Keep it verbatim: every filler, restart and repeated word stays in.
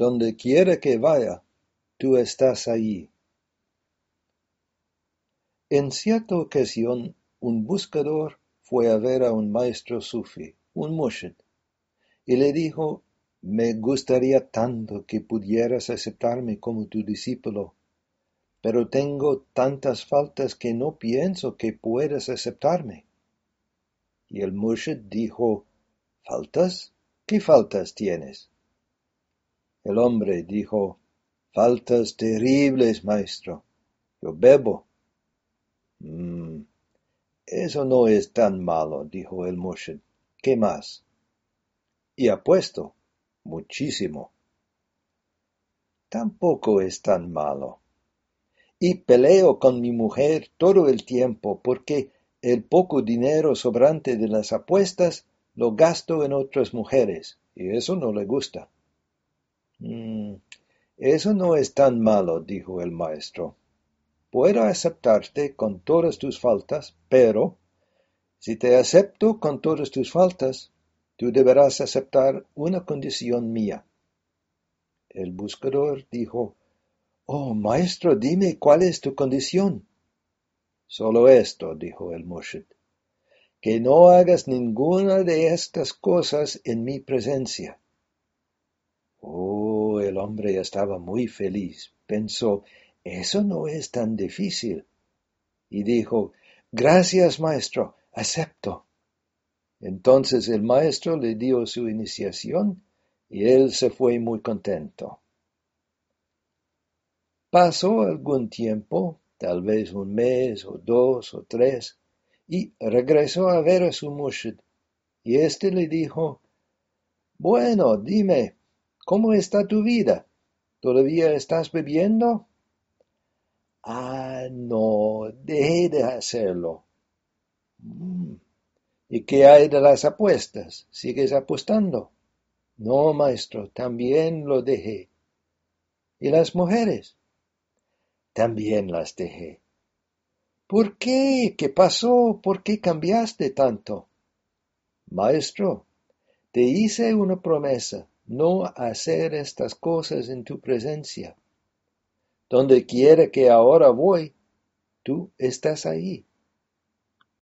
Donde quiera que vaya, tú estás allí. En cierta ocasión, un buscador fue a ver a un maestro sufi, un murshid, y le dijo: «Me gustaría tanto que pudieras aceptarme como tu discípulo, pero tengo tantas faltas que no pienso que puedas aceptarme». Y el murshid dijo: «¿Faltas? ¿Qué faltas tienes?». El hombre dijo: «Faltas terribles, maestro. Yo bebo». «Mm, eso no es tan malo», dijo el murshid. «¿Qué más?». «Y apuesto muchísimo». «Tampoco es tan malo». «Y peleo con mi mujer todo el tiempo porque el poco dinero sobrante de las apuestas lo gasto en otras mujeres, y eso no le gusta». Mm, «eso no es tan malo», dijo el maestro. «Puedo aceptarte con todas tus faltas, pero si te acepto con todas tus faltas, tú deberás aceptar una condición mía». El buscador dijo: «Oh, maestro, dime cuál es tu condición». «Solo esto», dijo el murshid, «que no hagas ninguna de estas cosas en mi presencia». Oh, el hombre estaba muy feliz. Pensó: «Eso no es tan difícil». Y dijo: «Gracias, maestro, acepto». Entonces el maestro le dio su iniciación y él se fue muy contento. Pasó algún tiempo, tal vez un mes o dos o tres, y regresó a ver a su murshid, y éste le dijo: «Bueno, dime, ¿cómo está tu vida? ¿Todavía estás bebiendo?». «Ah, no, dejé de hacerlo». «Mm, ¿y qué hay de las apuestas? ¿Sigues apostando?». «No, maestro, también lo dejé». «¿Y las mujeres?». «También las dejé». «¿Por qué? ¿Qué pasó? ¿Por qué cambiaste tanto?». «Maestro, te hice una promesa: no hacer estas cosas en tu presencia. Donde quiera que ahora voy, tú estás ahí».